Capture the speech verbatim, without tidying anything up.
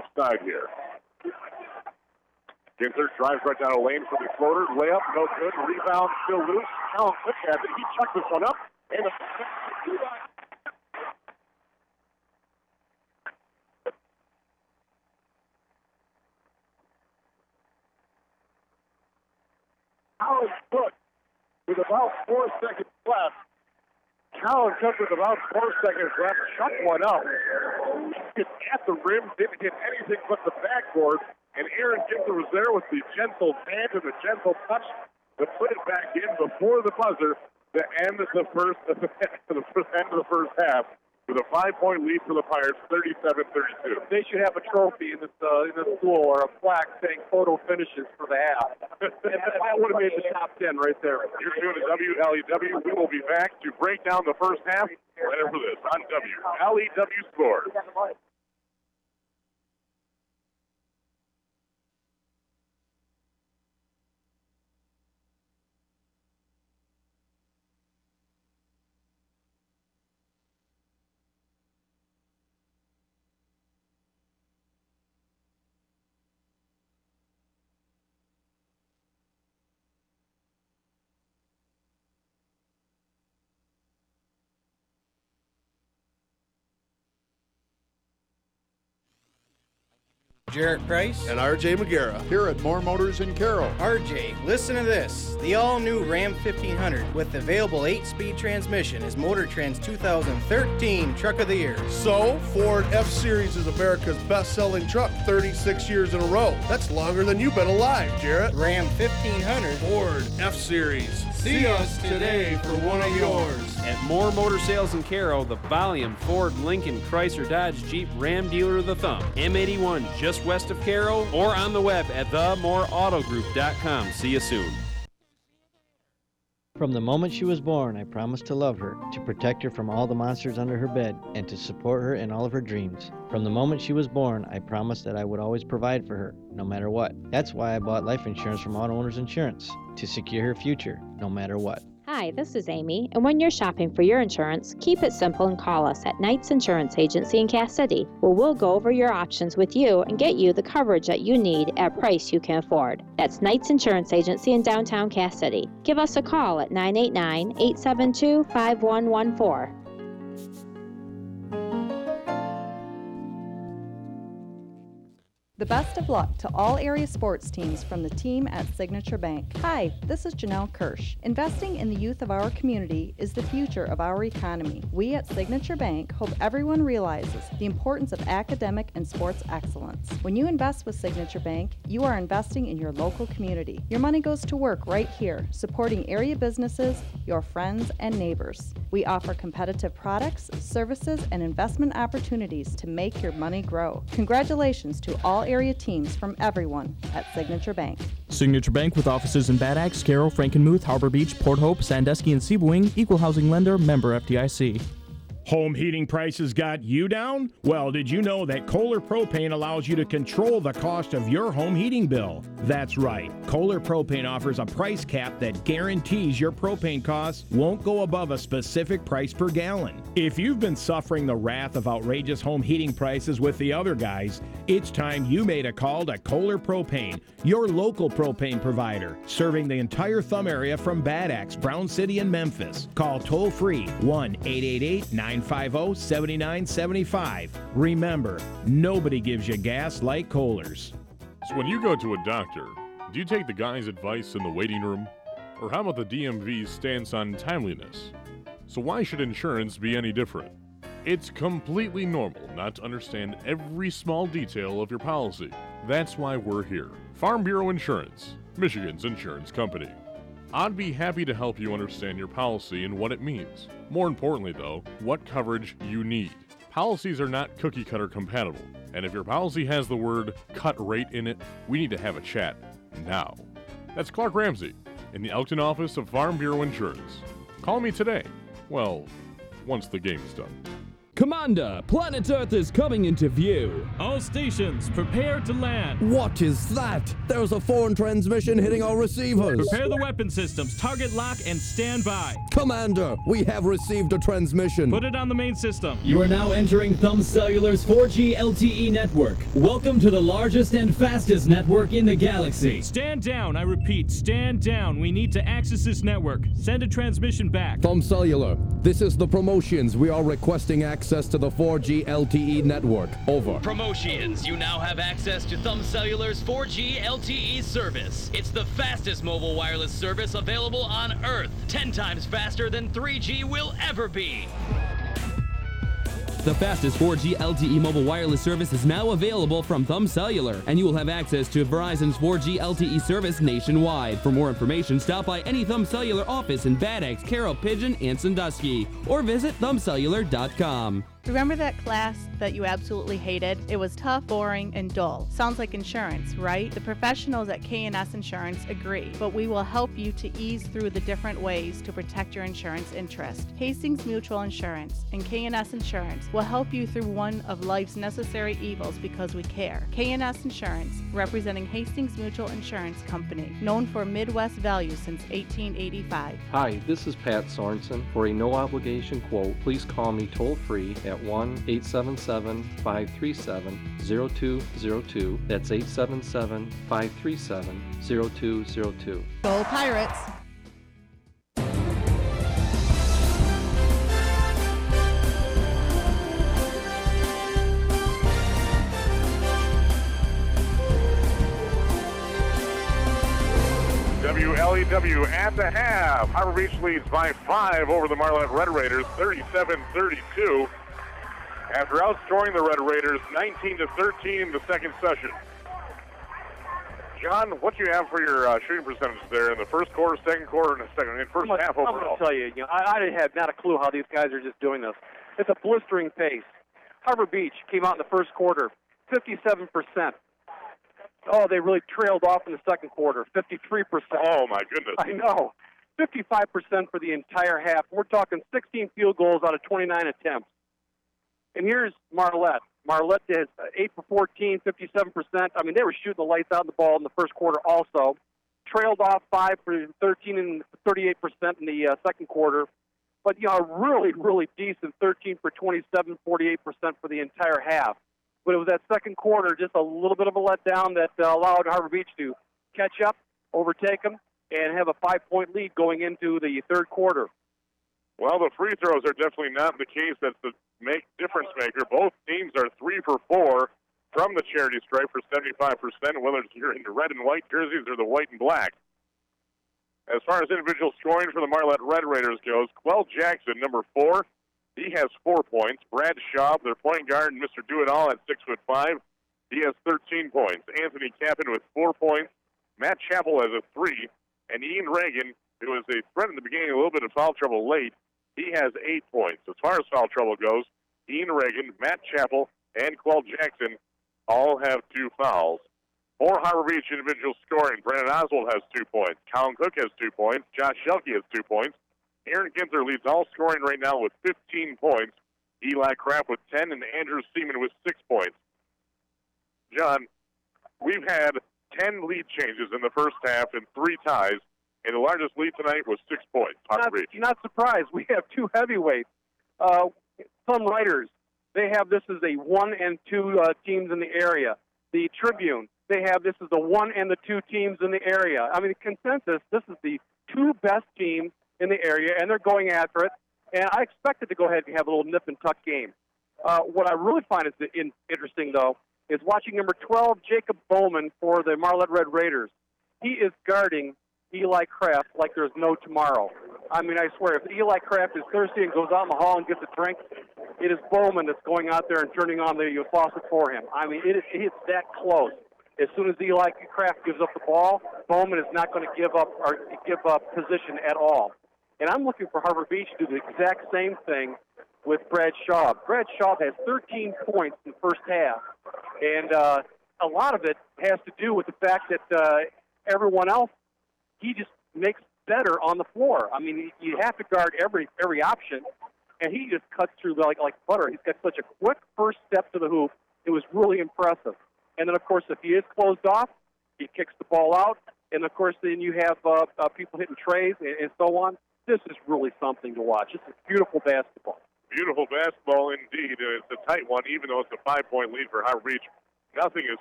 left side here. Ginter drives right down a lane for the floater. Layup, no good. Rebound, still loose. Callan Cook has it. He chucked this one up. And a Callan Cook with about four seconds left. Callan Cook with about four seconds left. Chucked one up. It's at the rim. Didn't hit anything but the backboard. And Aaron Ginter was there with the gentle hand and the gentle touch to put it back in before the buzzer to end the first, the first end of the first half with a five-point lead for the Pirates, thirty-seven thirty-two. They should have a trophy in this uh, in this school or a plaque saying photo finishes for the half. That would have made the top ten right there. You're doing a W L E W. We will be back to break down the first half right after this on W L E W Sports. Jarrett Price and R J McGarrah here at Moore Motors in Carroll. R J, listen to this. The all-new Ram fifteen hundred with available eight-speed transmission is Motor Trend's two thousand thirteen Truck of the Year. So, Ford F-Series is America's best-selling truck thirty-six years in a row. That's longer than you've been alive, Jarrett. Ram fifteen hundred. Ford F-Series. See us today for one of yours. At Moore Motor Sales in Carroll, the volume Ford, Lincoln, Chrysler, Dodge, Jeep, Ram dealer of the thumb. M eighty-one just west of Carroll or on the web at the more auto group dot com. See you soon. From the moment she was born, I promised to love her, to protect her from all the monsters under her bed, and to support her in all of her dreams. From the moment she was born, I promised that I would always provide for her, no matter what. That's why I bought life insurance from Auto Owners Insurance, to secure her future, no matter what. Hi, this is Amy, and when you're shopping for your insurance, keep it simple and call us at Knight's Insurance Agency in Cass City, where we'll go over your options with you and get you the coverage that you need at a price you can afford. That's Knight's Insurance Agency in downtown Cass City. Give us a call at nine eight nine, eight seven two, five one one four. The best of luck to all area sports teams from the team at Signature Bank. Hi, this is Janelle Kirsch. Investing in the youth of our community is the future of our economy. We at Signature Bank hope everyone realizes the importance of academic and sports excellence. When you invest with Signature Bank, you are investing in your local community. Your money goes to work right here, supporting area businesses, your friends, and neighbors. We offer competitive products, services, and investment opportunities to make your money grow. Congratulations to all area teams from everyone at Signature Bank. Signature Bank with offices in Bad Axe, Carroll, Frankenmuth, Harbor Beach, Port Hope, Sandusky, and Seaboing. Equal housing lender, member F D I C. Home heating prices got you down? Well, did you know that Kohler Propane allows you to control the cost of your home heating bill? That's right. Kohler Propane offers a price cap that guarantees your propane costs won't go above a specific price per gallon. If you've been suffering the wrath of outrageous home heating prices with the other guys, it's time you made a call to Kohler Propane, your local propane provider, serving the entire Thumb area from Bad Axe, Brown City, and Memphis. Call toll-free one eight eight eight, nine five zero, seven nine seven five. Remember, nobody gives you gas like Kohler's. So when you go to a doctor, do you take the guy's advice in the waiting room? Or how about the D M V's stance on timeliness? So why should insurance be any different? It's completely normal not to understand every small detail of your policy. That's why we're here. Farm Bureau Insurance, Michigan's insurance company. I'd be happy to help you understand your policy and what it means. More importantly, though, what coverage you need. Policies are not cookie-cutter compatible, and if your policy has the word cut rate in it, we need to have a chat now. That's Clark Ramsey in the Elkton office of Farm Bureau Insurance. Call me today. Well, once the game is done. Commander, planet Earth is coming into view. All stations, prepare to land. What is that? There's a foreign transmission hitting our receivers. Prepare the weapon systems, target lock, and stand by. Commander, we have received a transmission. Put it on the main system. You are now entering Thumb Cellular's four G L T E network. Welcome to the largest and fastest network in the galaxy. Stand down, I repeat, stand down. We need to access this network. Send a transmission back. Thumb Cellular, this is the promotions. We are requesting access to the four G L T E network. Over. Promotions. You now have access to Thumb Cellular's four G L T E service. It's the fastest mobile wireless service available on Earth. Ten times faster than three G will ever be. The fastest four G L T E mobile wireless service is now available from Thumb Cellular, and you will have access to Verizon's four G L T E service nationwide. For more information, stop by any Thumb Cellular office in Bad Axe, Carroll, Pigeon, and Sandusky, or visit thumb cellular dot com. Remember that class that you absolutely hated? It was tough, boring, and dull. Sounds like insurance, right? The professionals at K and S Insurance agree, but we will help you to ease through the different ways to protect your insurance interest. Hastings Mutual Insurance and K and S Insurance will help you through one of life's necessary evils because we care. K and S Insurance, representing Hastings Mutual Insurance Company, known for Midwest value since eighteen eighty-five. Hi, this is Pat Sorensen. For a no-obligation quote, please call me toll-free at one eight seven seven, five three seven, zero two zero two. That's eight seven seven, five three seven, zero two zero two. Go Pirates! W L E W at the half. Harbor Beach leads by five over the Marlette Red Raiders, thirty-seven thirty-two. After outscoring the Red Raiders nineteen to thirteen in the second session. John, what do you have for your uh, shooting percentage there in the first quarter, second quarter, and the second, and first I'm half gonna, overall? I'm going to tell you, you know, I, I have not a clue how these guys are just doing this. It's a blistering pace. Harbor Beach came out in the first quarter, fifty-seven percent. Oh, they really trailed off in the second quarter, fifty-three percent. Oh, my goodness. I know. fifty-five percent for the entire half. We're talking sixteen field goals out of twenty-nine attempts. And here's Marlette. Marlette is eight for fourteen, fifty-seven percent. I mean, they were shooting the lights out of the ball in the first quarter also. Trailed off five for thirteen and thirty-eight percent in the uh, second quarter. But, you know, a really, really decent thirteen for twenty-seven, forty-eight percent for the entire half. But it was that second quarter, just a little bit of a letdown that uh, allowed Harbor Beach to catch up, overtake them, and have a five-point lead going into the third quarter. Well, the free throws are definitely not the case. That's the make difference maker. Both teams are three for four from the charity stripe for seventy-five percent, whether it's you're in the red and white jerseys or the white and black. As far as individual scoring for the Marlette Red Raiders goes, Quell Jackson, number four, he has four points. Brad Schaub, their point guard, and Mister Do-It-All at six foot five, he has thirteen points. Anthony Kappen with four points. Matt Chappell has a three, and Ian Reagan, who was a threat in the beginning, a little bit of foul trouble late, he has eight points. As far as foul trouble goes, Ian Reagan, Matt Chappell, and Quell Jackson all have two fouls. For Harbor Beach individual scoring, Brandon Oswald has two points. Colin Cook has two points. Josh Shelke has two points. Aaron Ginter leads all scoring right now with fifteen points. Eli Kraft with ten, and Andrew Seaman with six points. John, we've had ten lead changes in the first half and three ties, and the largest lead tonight was six points. Not, not surprised. We have two heavyweights. Uh, some writers, they have this as a one and two uh, teams in the area. The Tribune, they have this as the one and the two teams in the area. I mean, the consensus, this is the two best teams in the area, and they're going after it. And I expected to go ahead and have a little nip-and-tuck game. Uh, what I really find is in, interesting, though, is watching number twelve, Jacob Bowman, for the Marlette Red Raiders. He is guarding Eli Kraft like there's no tomorrow. I mean, I swear, if Eli Kraft is thirsty and goes out in the hall and gets a drink, it is Bowman that's going out there and turning on the faucet for him. I mean, it is, it's that close. As soon as Eli Kraft gives up the ball, Bowman is not going to give up or give up position at all. And I'm looking for Harbor Beach to do the exact same thing with Brad Schaub. Brad Schaub has thirteen points in the first half, and uh, a lot of it has to do with the fact that uh, everyone else, he just makes better on the floor. I mean, you have to guard every every option, and he just cuts through like like butter. He's got such a quick first step to the hoop. It was really impressive. And then, of course, if he is closed off, he kicks the ball out. And, of course, then you have uh, uh, people hitting trays and, and so on. This is really something to watch. This is beautiful basketball. Beautiful basketball indeed. It's a tight one, even though it's a five-point lead for Howard Beach. Nothing is